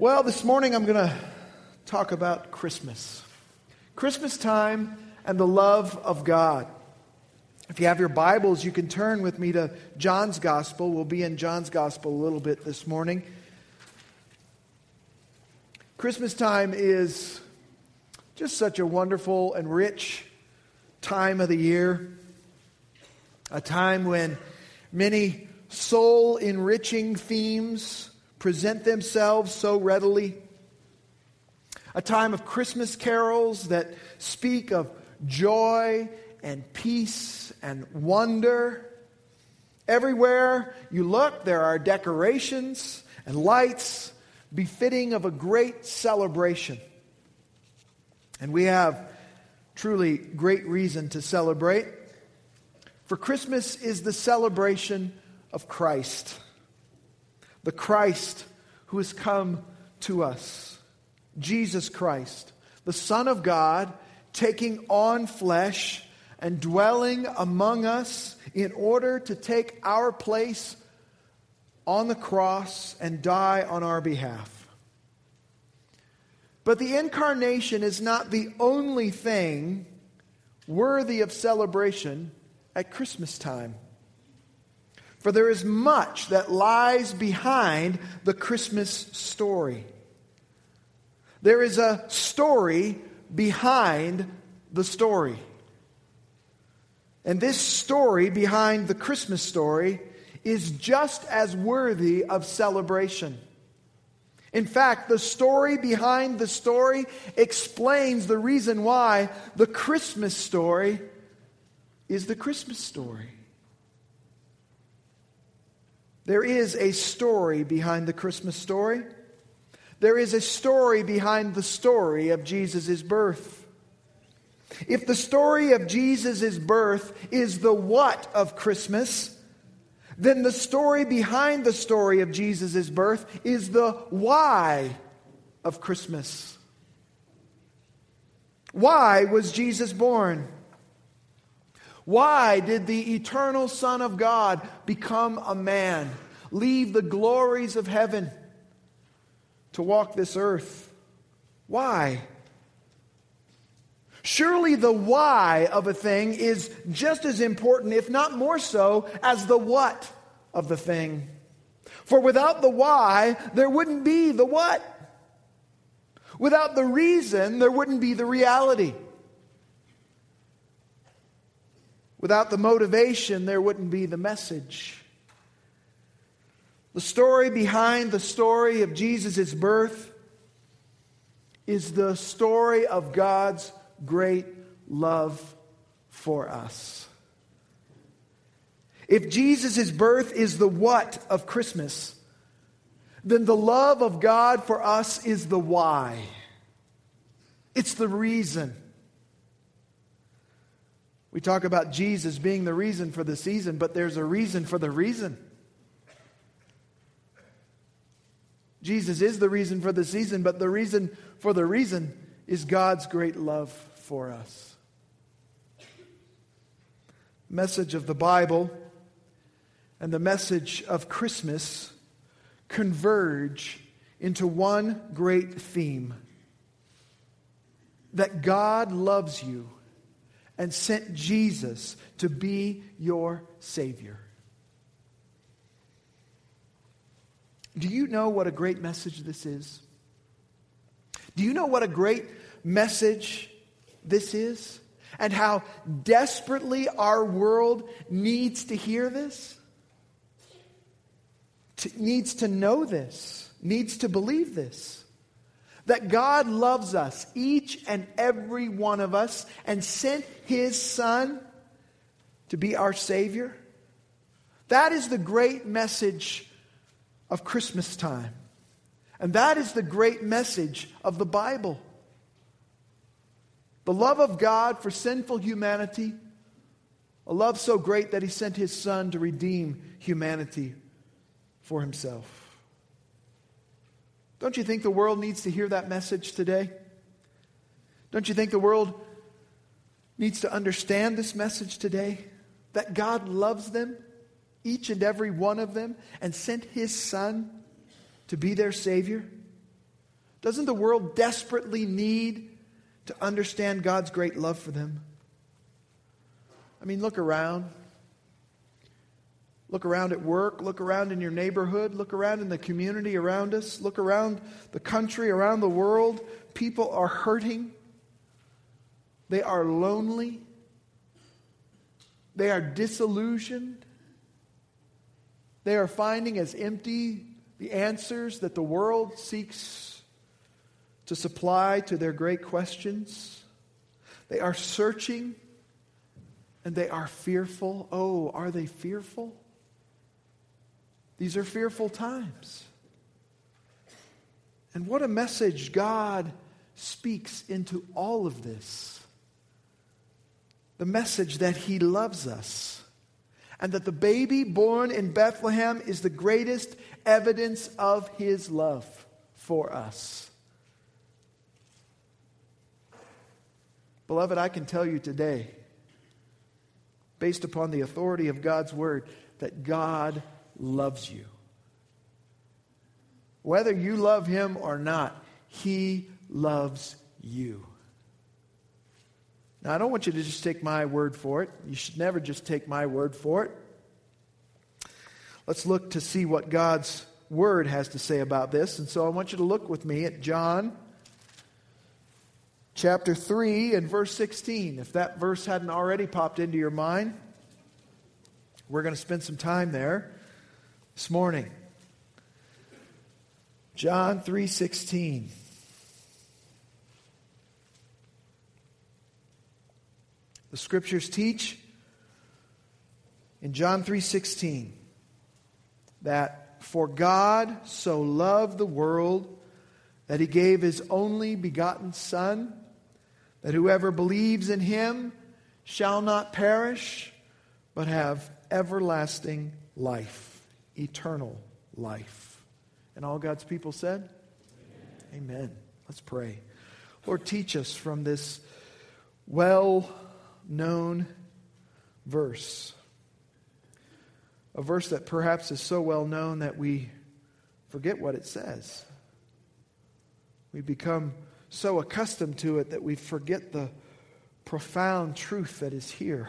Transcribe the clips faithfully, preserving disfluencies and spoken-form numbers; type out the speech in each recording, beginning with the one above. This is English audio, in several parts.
Well, this morning I'm going to talk about Christmas. Christmas time and the love of God. If you have your Bibles, you can turn with me to John's Gospel. We'll be in John's Gospel a little bit this morning. Christmas time is just such a wonderful and rich time of the year. A time when many soul-enriching themes present themselves so readily. A time of Christmas carols that speak of joy and peace and wonder. Everywhere you look, there are decorations and lights befitting of a great celebration. And we have truly great reason to celebrate. For Christmas is the celebration of Christ. The Christ who has come to us. Jesus Christ, the Son of God, taking on flesh and dwelling among us in order to take our place on the cross and die on our behalf. But the incarnation is not the only thing worthy of celebration at Christmas time. For there is much that lies behind the Christmas story. There is a story behind the story. And this story behind the Christmas story is just as worthy of celebration. In fact, the story behind the story explains the reason why the Christmas story is the Christmas story. There is a story behind the Christmas story. There is a story behind the story of Jesus' birth. If the story of Jesus' birth is the what of Christmas, then the story behind the story of Jesus' birth is the why of Christmas. Why was Jesus born? Why did the eternal Son of God become a man, leave the glories of heaven to walk this earth? Why? Surely the why of a thing is just as important, if not more so, as the what of the thing. For without the why, there wouldn't be the what. Without the reason, there wouldn't be the reality. Without the motivation, there wouldn't be the message. The story behind the story of Jesus' birth is the story of God's great love for us. If Jesus' birth is the what of Christmas, then the love of God for us is the why. It's the reason. We talk about Jesus being the reason for the season, but there's a reason for the reason. Jesus is the reason for the season, but the reason for the reason is God's great love for us. Message of the Bible and the message of Christmas converge into one great theme: that God loves you and sent Jesus to be your Savior. Do you know what a great message this is? Do you know what a great message this is? And how desperately our world needs to hear this? To, needs to know this? Needs to believe this? That God loves us, each and every one of us, and sent His Son to be our Savior. That is the great message of Christmas time. And that is the great message of the Bible. The love of God for sinful humanity, a love so great that He sent His Son to redeem humanity for Himself. Don't you think the world needs to hear that message today? Don't you think the world needs to understand this message today? That God loves them, each and every one of them, and sent His Son to be their Savior? Doesn't the world desperately need to understand God's great love for them? I mean, look around. Look around at work. Look around in your neighborhood. Look around in the community around us. Look around the country, around the world. People are hurting. They are lonely. They are disillusioned. They are finding as empty the answers that the world seeks to supply to their great questions. They are searching and they are fearful. Oh, are they fearful? These are fearful times. And what a message God speaks into all of this. The message that He loves us. And that the baby born in Bethlehem is the greatest evidence of His love for us. Beloved, I can tell you today, based upon the authority of God's Word, that God loves you. Whether you love Him or not, He loves you. Now, I don't want you to just take my word for it. You should never just take my word for it. Let's look to see what God's Word has to say about this. And so I want you to look with me at John chapter three and verse sixteen. If that verse hadn't already popped into your mind, we're going to spend some time there this morning. John three sixteen. The Scriptures teach in John three sixteen that for God so loved the world that He gave His only begotten Son, that whoever believes in Him shall not perish, but have everlasting life, eternal life. And all God's people said? Amen. Amen. Let's pray. Lord, teach us from this well-known verse. A verse that perhaps is so well known that we forget what it says. We become so accustomed to it that we forget the profound truth that is here.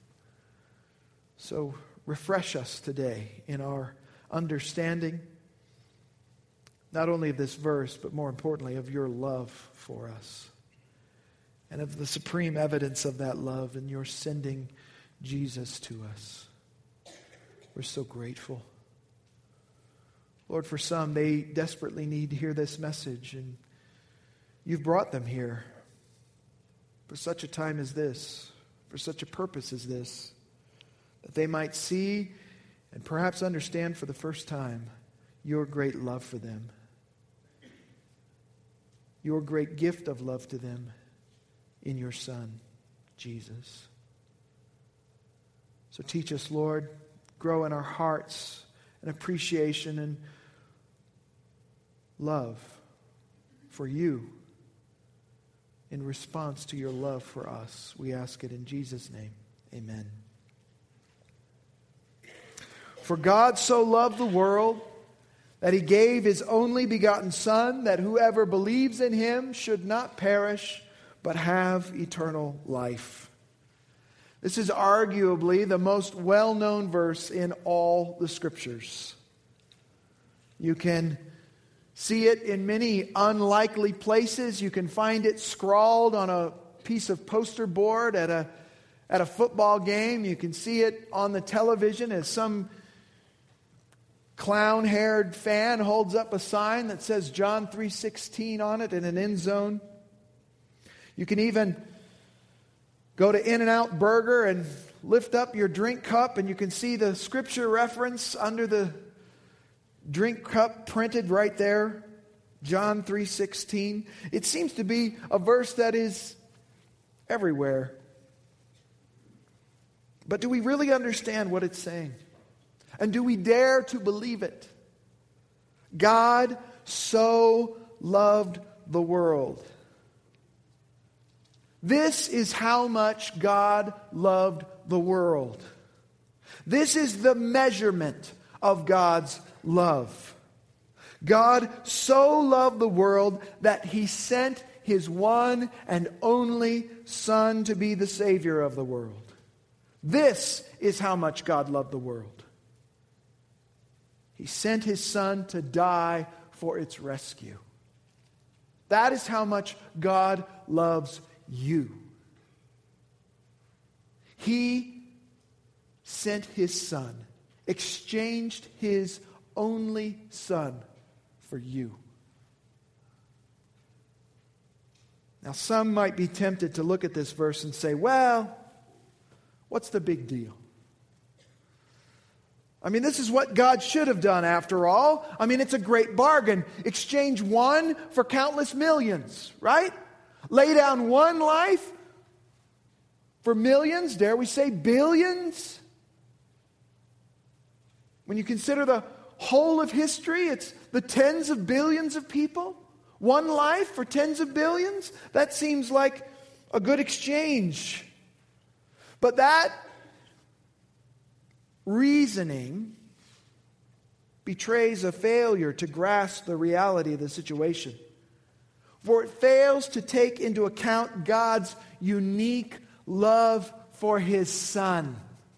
So refresh us today in our understanding, not only of this verse, but more importantly of your love for us. And of the supreme evidence of that love in your sending Jesus to us. We're so grateful. Lord, for some, they desperately need to hear this message, and You've brought them here for such a time as this, for such a purpose as this, that they might see and perhaps understand for the first time Your great love for them, Your great gift of love to them in Your Son, Jesus. So teach us, Lord. Grow in our hearts an appreciation and love for You in response to Your love for us. We ask it in Jesus' name. Amen. For God so loved the world that He gave His only begotten Son, that whoever believes in Him should not perish, but have eternal life. This is arguably the most well-known verse in all the Scriptures. You can see it in many unlikely places. You can find it scrawled on a piece of poster board at a, at a football game. You can see it on the television as some clown-haired fan holds up a sign that says John three sixteen on it in an end zone. You can even go to In-N-Out Burger and lift up your drink cup, and you can see the Scripture reference under the drink cup printed right there, John three sixteen. It seems to be a verse that is everywhere. But do we really understand what it's saying? And do we dare to believe it? God so loved the world. This is how much God loved the world. This is the measurement of God's love. God so loved the world that He sent His one and only Son to be the Savior of the world. This is how much God loved the world. He sent His Son to die for its rescue. That is how much God loves you. He sent His Son, exchanged His only Son for you. Now, some might be tempted to look at this verse and say, well, what's the big deal? I mean, this is what God should have done after all. I mean, it's a great bargain. Exchange one for countless millions, right? Lay down one life for millions, dare we say billions? When you consider the whole of history, it's the tens of billions of people. One life for tens of billions? That seems like a good exchange. But that reasoning betrays a failure to grasp the reality of the situation. For it fails to take into account God's unique love for His Son.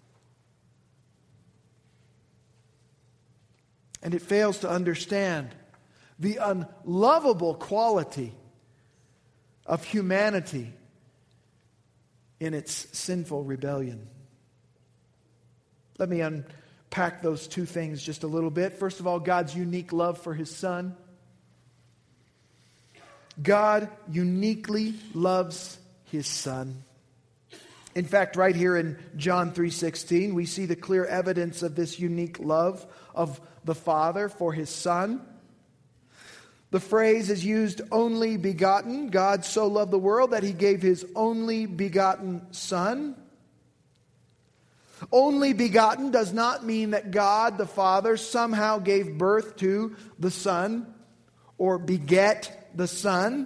And it fails to understand the unlovable quality of humanity in its sinful rebellion. Let me unpack those two things just a little bit. First of all, God's unique love for His Son. God uniquely loves His Son. In fact, right here in John three sixteen, we see the clear evidence of this unique love of the Father for His Son. The phrase is used, only begotten. God so loved the world that He gave His only begotten Son. Only begotten does not mean that God the Father somehow gave birth to the Son, or beget the Son,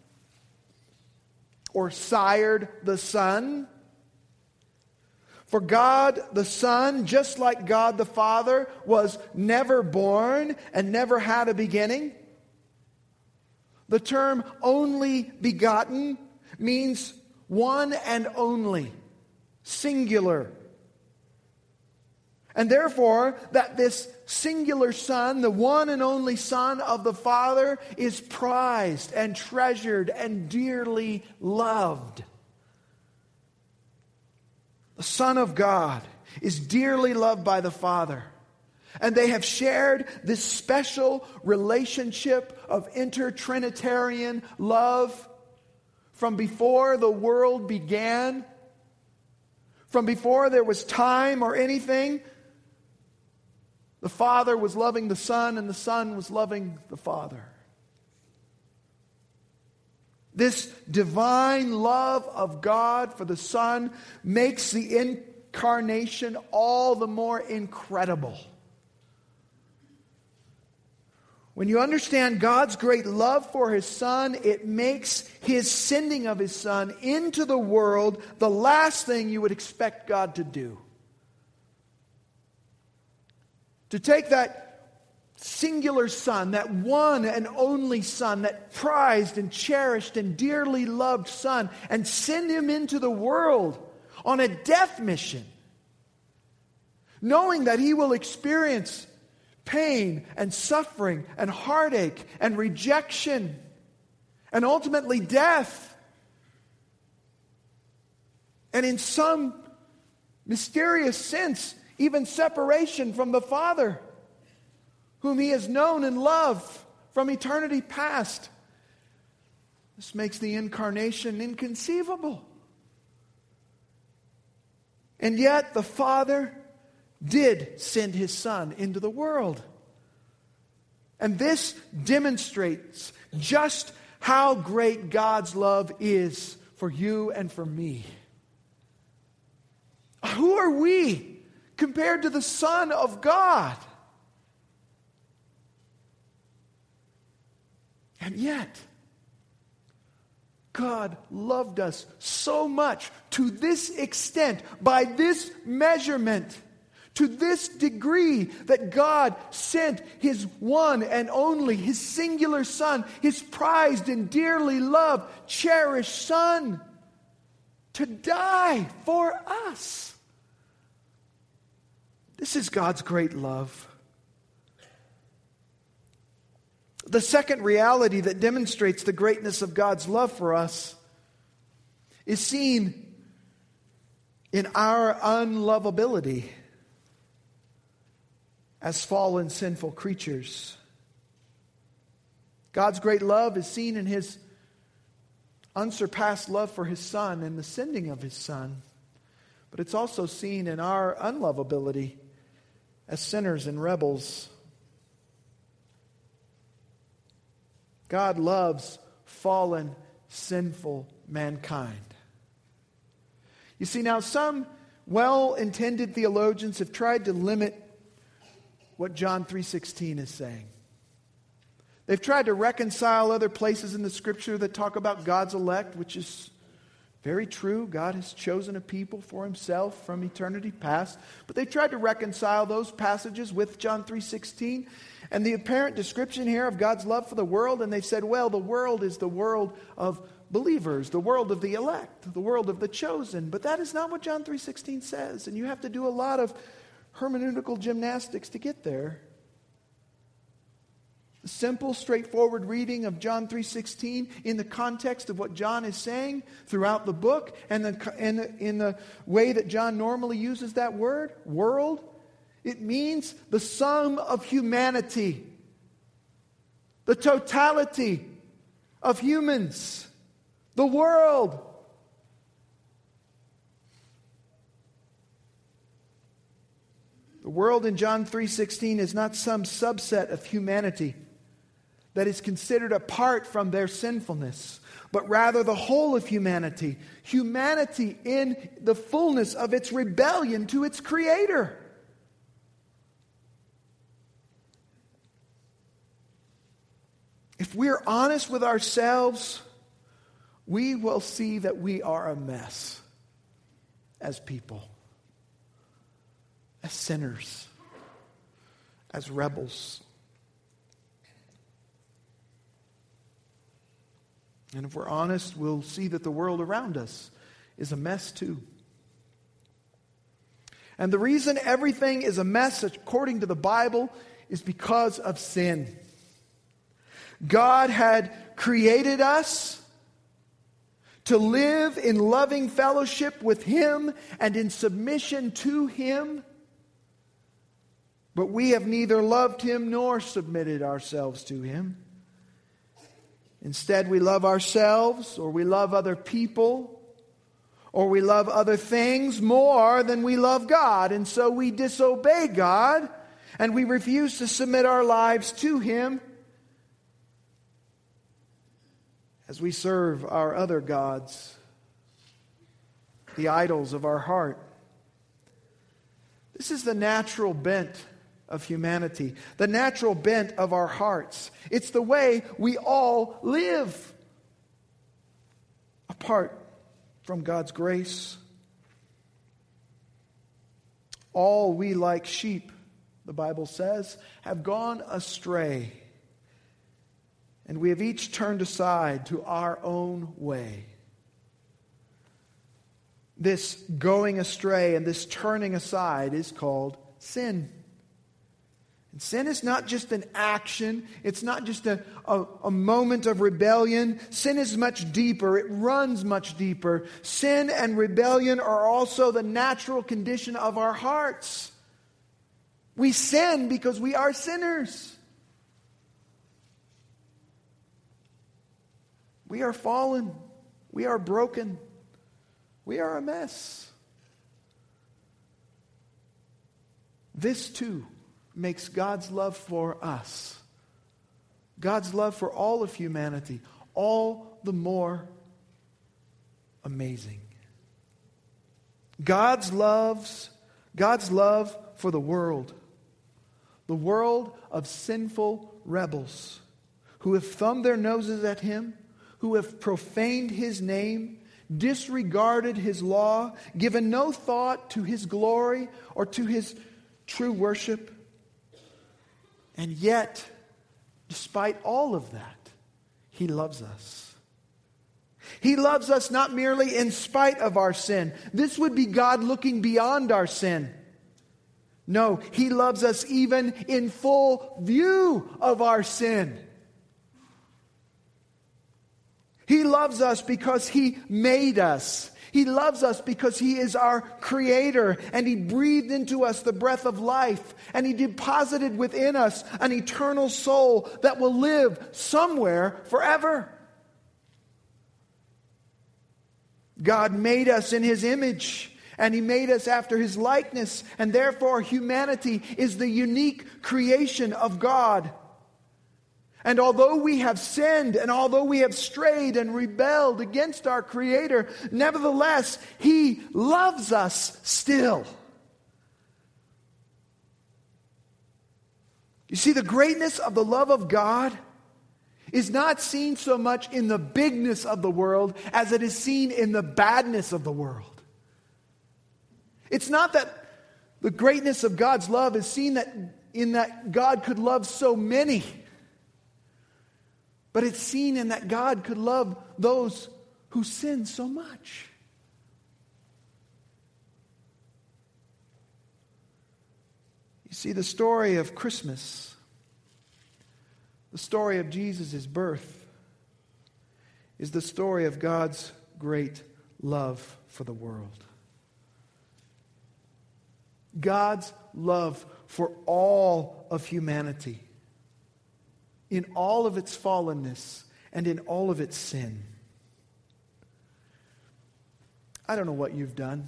or sired the Son. For God the Son, just like God the Father, was never born and never had a beginning. The term only begotten means one and only, singular. And therefore, that this singular Son, the one and only Son of the Father, is prized and treasured and dearly loved. The Son of God is dearly loved by the Father. And they have shared this special relationship of intertrinitarian love from before the world began. From before there was time or anything. The Father was loving the Son, and the Son was loving the Father. This divine love of God for the Son makes the incarnation all the more incredible. When you understand God's great love for His Son, it makes His sending of His Son into the world the last thing you would expect God to do. To take that singular Son, that one and only Son, that prized and cherished and dearly loved Son, and send Him into the world on a death mission, knowing that He will experience pain and suffering and heartache and rejection and ultimately death. And in some mysterious sense, even separation from the Father, whom He has known and loved from eternity past. This makes the incarnation inconceivable. And yet the Father did send His Son into the world. And this demonstrates just how great God's love is for you and for me. Who are we compared to the Son of God? And yet, God loved us so much, to this extent, by this measurement, To this degree that God sent His one and only, His singular Son, His prized and dearly loved, cherished Son, to die for us. This is God's great love. The second reality that demonstrates the greatness of God's love for us is seen in our unlovability as fallen, sinful creatures. God's great love is seen in His unsurpassed love for His Son and the sending of His Son. But it's also seen in our unlovability as sinners and rebels. God loves fallen, sinful mankind. You see, now some well-intended theologians have tried to limit what John three sixteen is saying. They've tried to reconcile other places in the Scripture that talk about God's elect, which is very true. God has chosen a people for Himself from eternity past. But they've tried to reconcile those passages with John three sixteen and the apparent description here of God's love for the world. And they've said, well, the world is the world of believers, the world of the elect, the world of the chosen. But that is not what John three sixteen says. And you have to do a lot of hermeneutical gymnastics to get there. The simple, straightforward reading of John three sixteen in the context of what John is saying throughout the book and the, and the, in the way that John normally uses that word, world, it means the sum of humanity, the totality of humans, the world. The world in John three sixteen is not some subset of humanity that is considered apart from their sinfulness, but rather the whole of humanity. Humanity in the fullness of its rebellion to its Creator. If we're honest with ourselves, we will see that we are a mess as people, as sinners, as rebels. And if we're honest, we'll see that the world around us is a mess too. And the reason everything is a mess, according to the Bible, is because of sin. God had created us to live in loving fellowship with Him and in submission to Him. But we have neither loved Him nor submitted ourselves to Him. Instead, we love ourselves, or we love other people, or we love other things more than we love God. And so we disobey God, and we refuse to submit our lives to Him as we serve our other gods, the idols of our heart. This is the natural bent of humanity, the natural bent of our hearts. It's the way we all live apart from God's grace. All we like sheep, the Bible says, have gone astray, and we have each turned aside to our own way. This going astray and this turning aside is called sin. And sin is not just an action. It's not just a, a, a moment of rebellion. Sin is much deeper. It runs much deeper. Sin and rebellion are also the natural condition of our hearts. We sin because we are sinners. We are fallen. We are broken. We are a mess. This too makes God's love for us, God's love for all of humanity, all the more amazing. God's loves, God's love for the world, the world of sinful rebels who have thumbed their noses at Him, who have profaned His name, disregarded His law, given no thought to His glory or to His true worship. And yet, despite all of that, He loves us. He loves us not merely in spite of our sin. This would be God looking beyond our sin. No, He loves us even in full view of our sin. He loves us because He made us. He loves us because He is our Creator, and He breathed into us the breath of life, and He deposited within us an eternal soul that will live somewhere forever. God made us in His image, and He made us after His likeness, and therefore humanity is the unique creation of God. And although we have sinned, and although we have strayed and rebelled against our Creator, nevertheless, He loves us still. You see, the greatness of the love of God is not seen so much in the bigness of the world as it is seen in the badness of the world. It's not that the greatness of God's love is seen that in that God could love so many, but it's seen in that God could love those who sin so much. You see, the story of Christmas, the story of Jesus' birth, is the story of God's great love for the world. God's love for all of humanity, in all of its fallenness and in all of its sin. I don't know what you've done.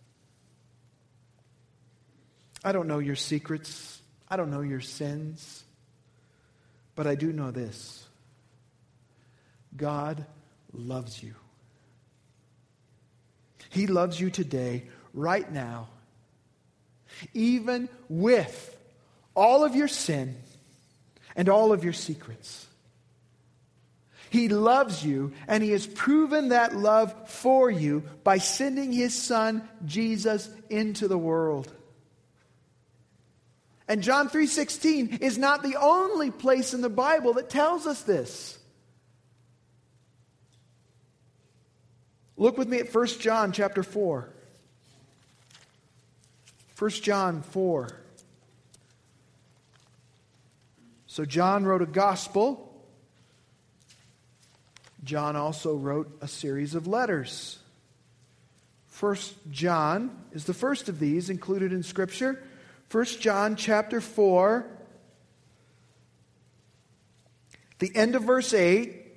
I don't know your secrets. I don't know your sins. But I do know this: God loves you. He loves you today, right now, even with all of your sin and all of your secrets. He loves you, and He has proven that love for you by sending His Son, Jesus, into the world. And John three sixteen is not the only place in the Bible that tells us this. Look with me at First John chapter four. First John four. So John wrote a gospel. John also wrote a series of letters. First John is the first of these included in Scripture. First John chapter four, the end of verse eight,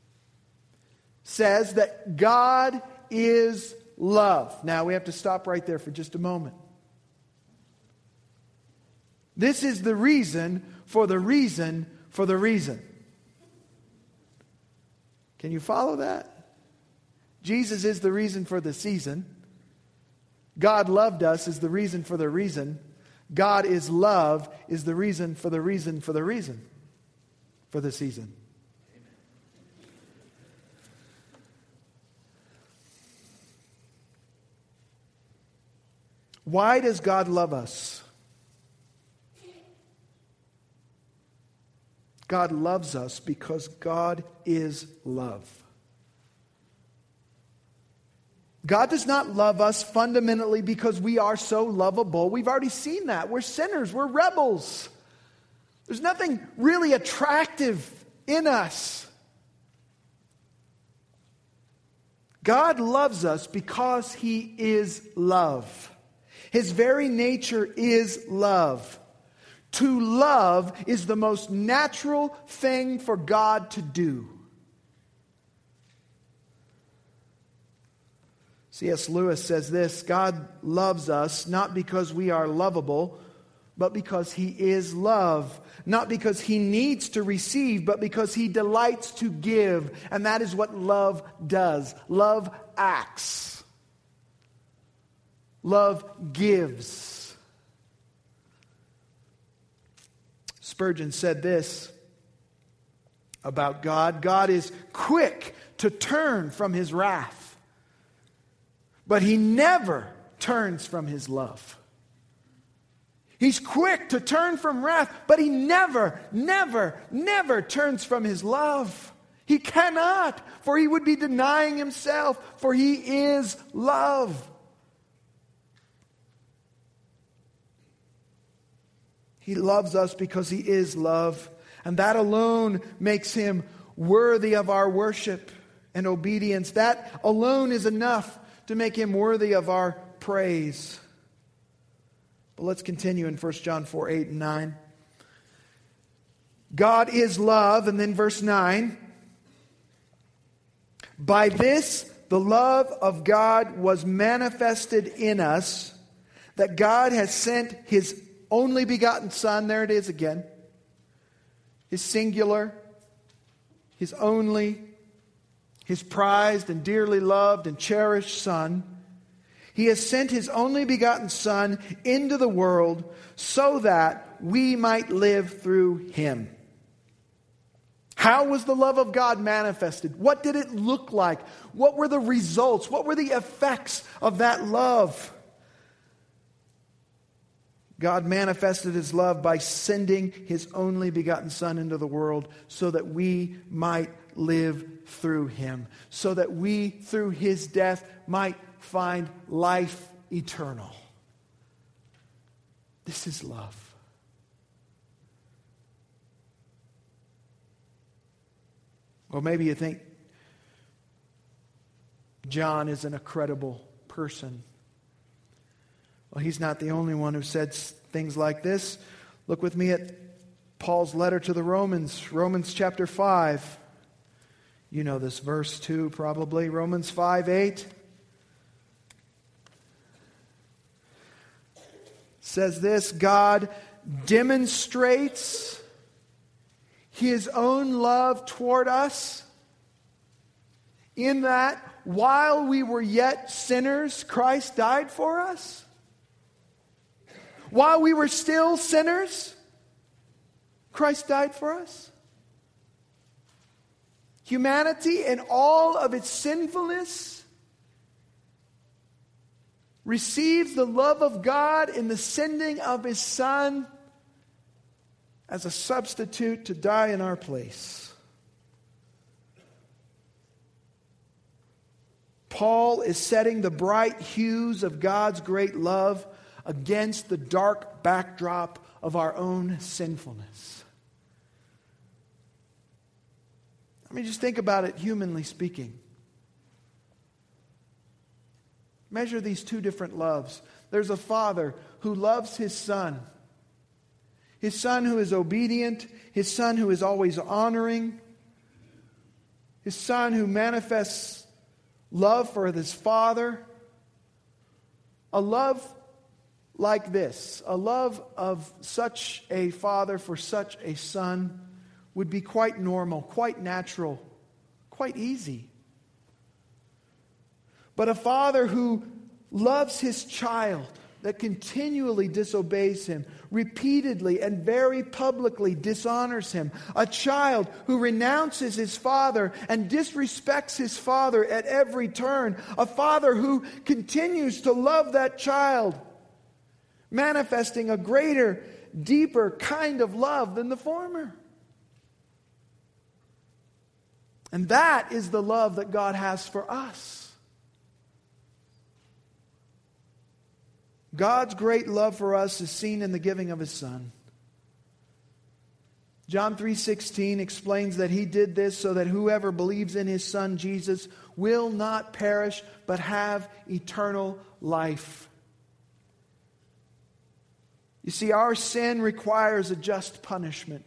says that God is love. Now we have to stop right there for just a moment. This is the reason for the reason for the reason. Can you follow that? Jesus is the reason for the season. God loved us is the reason for the reason. God is love is the reason for the reason for the reason for the season. Why does God love us? God loves us because God is love. God does not love us fundamentally because we are so lovable. We've already seen that. We're sinners. We're rebels. There's nothing really attractive in us. God loves us because He is love. His very nature is love. To love is the most natural thing for God to do. C S Lewis says this: God loves us not because we are lovable, but because He is love. Not because He needs to receive, but because He delights to give. And that is what love does. Love acts. Love gives. Spurgeon said this about God: God is quick to turn from His wrath, but He never turns from His love. He's quick to turn from wrath, but he never, never, never turns from his love. He cannot, for he would be denying himself, for he is love. He loves us because he is love, and that alone makes him worthy of our worship and obedience. That alone is enough to make him worthy of our praise. But let's continue in First John four, eight and nine. God is love, and then verse nine. By this, the love of God was manifested in us, that God has sent his only begotten Son, there it is again, his singular, his only, his prized and dearly loved and cherished Son. He has sent his only begotten Son into the world so that we might live through him. How was the love of God manifested? What did it look like? What were the results? What were the effects of that love? God manifested his love by sending his only begotten Son into the world so that we might live through him, so that we, through his death, might find life eternal. This is love. Well, maybe you think John isn't a credible person. Well, he's not the only one who said things like this. Look with me at Paul's letter to the Romans, Romans chapter five. You know this verse too, probably. Romans five, eight. Says this, God demonstrates his own love toward us in that while we were yet sinners, Christ died for us. While we were still sinners, Christ died for us. Humanity in all of its sinfulness receives the love of God in the sending of his Son as a substitute to die in our place. Paul is setting the bright hues of God's great love against the dark backdrop of our own sinfulness. I mean, just think about it humanly speaking. Measure these two different loves. There's a father who loves his son. His son who is obedient. His son who is always honoring. His son who manifests love for his father. A love like this, a love of such a father for such a son, would be quite normal, quite natural, quite easy. But a father who loves his child, that continually disobeys him, repeatedly and very publicly dishonors him, a child who renounces his father and disrespects his father at every turn, a father who continues to love that child, manifesting a greater, deeper kind of love than the former. And that is the love that God has for us. God's great love for us is seen in the giving of his Son. John three sixteen explains that he did this so that whoever believes in his Son Jesus will not perish but have eternal life. You see, our sin requires a just punishment.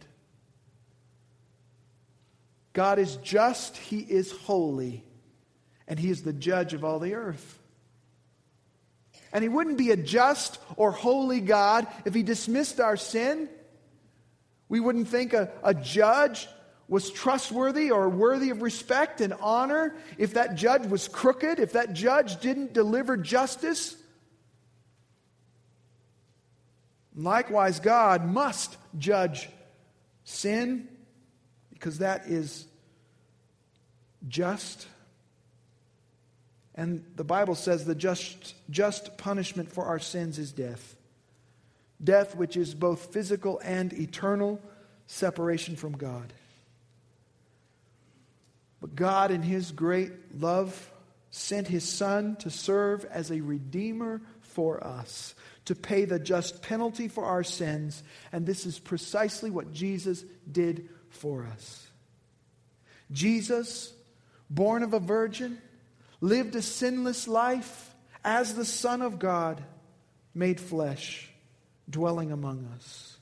God is just, he is holy, and he is the judge of all the earth. And he wouldn't be a just or holy God if he dismissed our sin. We wouldn't think a, a judge was trustworthy or worthy of respect and honor if that judge was crooked, if that judge didn't deliver justice. Likewise, God must judge sin because that is just. And the Bible says the just, just punishment for our sins is death. death which is both physical and eternal, separation from God. But God, in His great love, sent His Son to serve as a redeemer for us, to pay the just penalty for our sins. And this is precisely what Jesus did for us. Jesus, born of a virgin, lived a sinless life as the Son of God, made flesh, dwelling among us.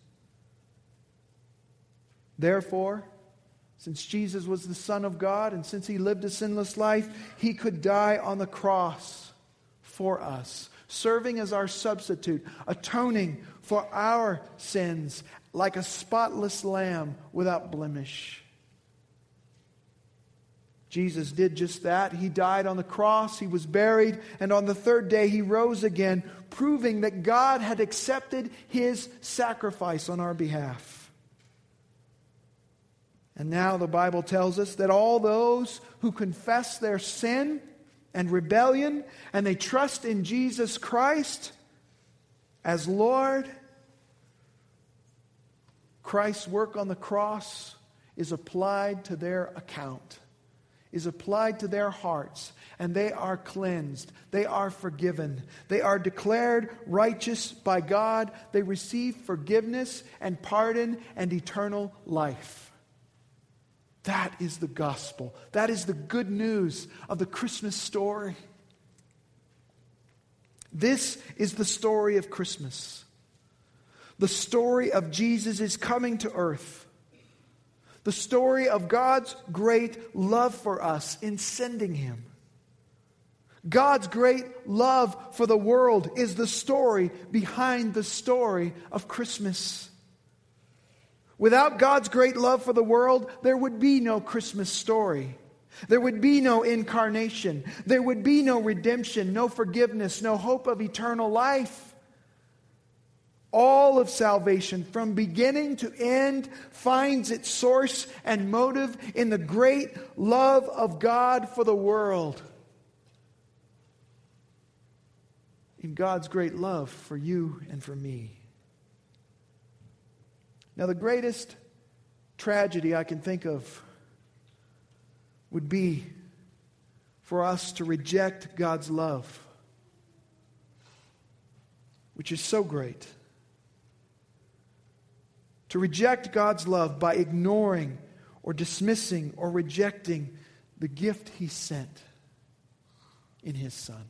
Therefore, since Jesus was the Son of God and since He lived a sinless life, He could die on the cross for us, serving as our substitute, atoning for our sins like a spotless lamb without blemish. Jesus did just that. He died on the cross, He was buried, and on the third day He rose again, proving that God had accepted His sacrifice on our behalf. And now the Bible tells us that all those who confess their sin and rebellion and they trust in Jesus Christ as Lord, Christ's work on the cross is applied to their account, is applied to their hearts, and they are cleansed. They are forgiven. They are declared righteous by God. They receive forgiveness and pardon and eternal life. That is the gospel. That is the good news of the Christmas story. This is the story of Christmas. The story of Jesus' coming to earth. The story of God's great love for us in sending Him. God's great love for the world is the story behind the story of Christmas. Without God's great love for the world, there would be no Christmas story. There would be no incarnation. There would be no redemption, no forgiveness, no hope of eternal life. All of salvation, from beginning to end, finds its source and motive in the great love of God for the world. In God's great love for you and for me. Now, the greatest tragedy I can think of would be for us to reject God's love, which is so great. To reject God's love by ignoring or dismissing or rejecting the gift He sent in His Son.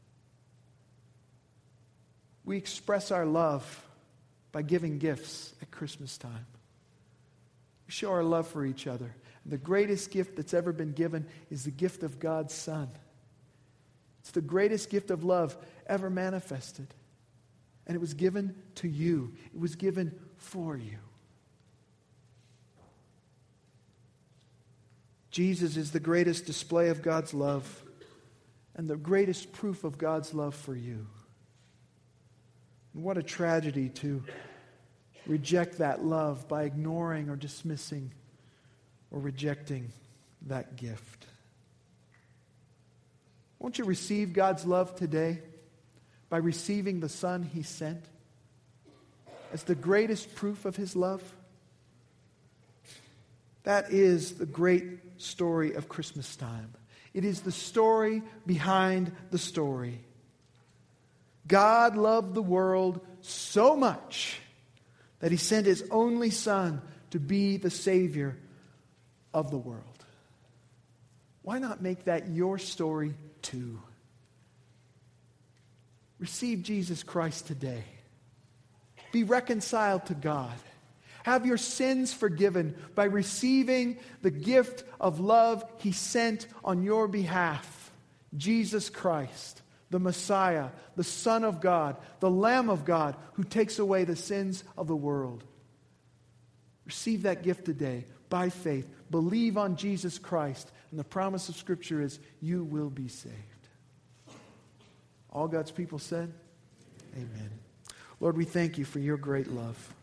We express our love by giving gifts at Christmas time. We show our love for each other. And the greatest gift that's ever been given is the gift of God's Son. It's the greatest gift of love ever manifested. And it was given to you. It was given for you. Jesus is the greatest display of God's love and the greatest proof of God's love for you. And what a tragedy to reject that love by ignoring or dismissing or rejecting that gift. Won't you receive God's love today by receiving the Son He sent as the greatest proof of His love? That is the great story of Christmas time. It is the story behind the story. God loved the world so much that He sent His only Son to be the Savior of the world. Why not make that your story too? Receive Jesus Christ today. Be reconciled to God. Have your sins forgiven by receiving the gift of love He sent on your behalf. Jesus Christ, the Messiah, the Son of God, the Lamb of God, who takes away the sins of the world. Receive that gift today by faith. Believe on Jesus Christ. And the promise of Scripture is you will be saved. All God's people said, amen. Lord, we thank You for Your great love.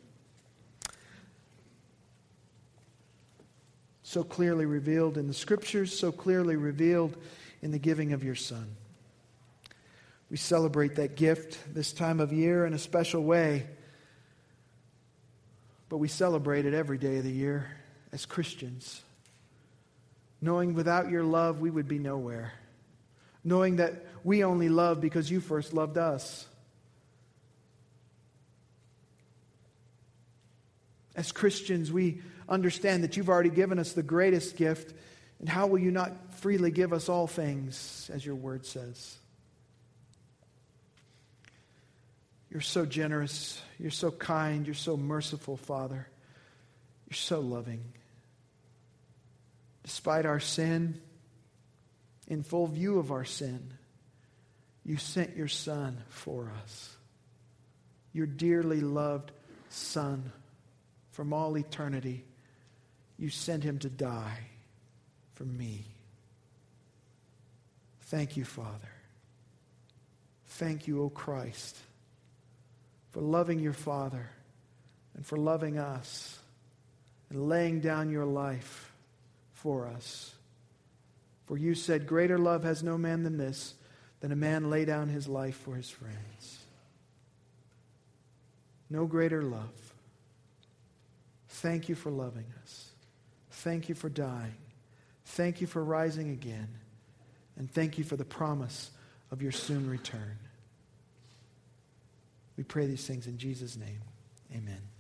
So clearly revealed in the Scriptures, so clearly revealed in the giving of Your Son. We celebrate that gift this time of year in a special way but we celebrate it every day of the year as Christians, knowing without your love we would be nowhere, knowing that we only love because you first loved us. As Christians, we understand that you've already given us the greatest gift, and how will you not freely give us all things, as your word says? You're so generous, you're so kind, you're so merciful, Father. You're so loving. Despite our sin, in full view of our sin, you sent your Son for us. Your dearly loved Son. From all eternity, you sent him to die for me. Thank you, Father. Thank you, O Christ, for loving your Father and for loving us and laying down your life for us. For you said, greater love has no man than this, than a man lay down his life for his friends. No greater love. Thank you for loving us. Thank you for dying. Thank you for rising again. And thank you for the promise of your soon return. We pray these things in Jesus' name. Amen.